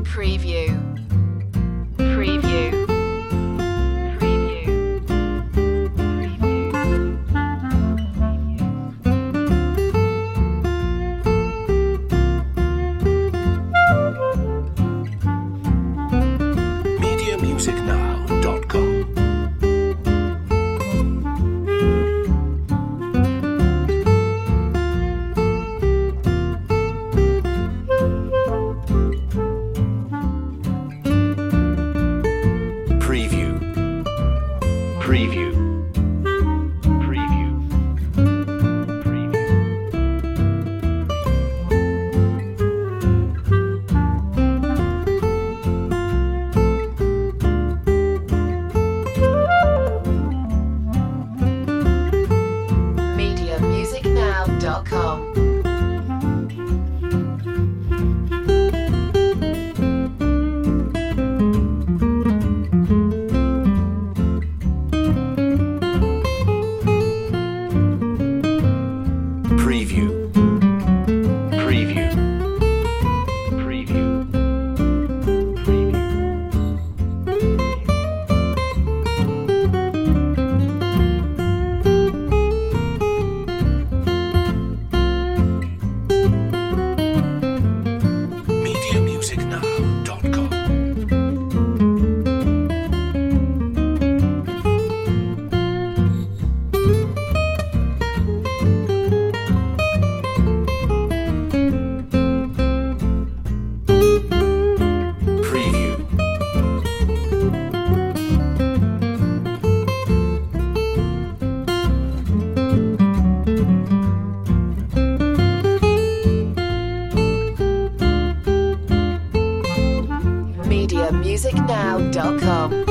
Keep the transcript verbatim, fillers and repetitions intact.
Preview. Preview. media music now dot com. Preview. Preview. Preview. media music now dot com. Preview. Preview. Preview. media music now dot com. Preview. media music now dot com.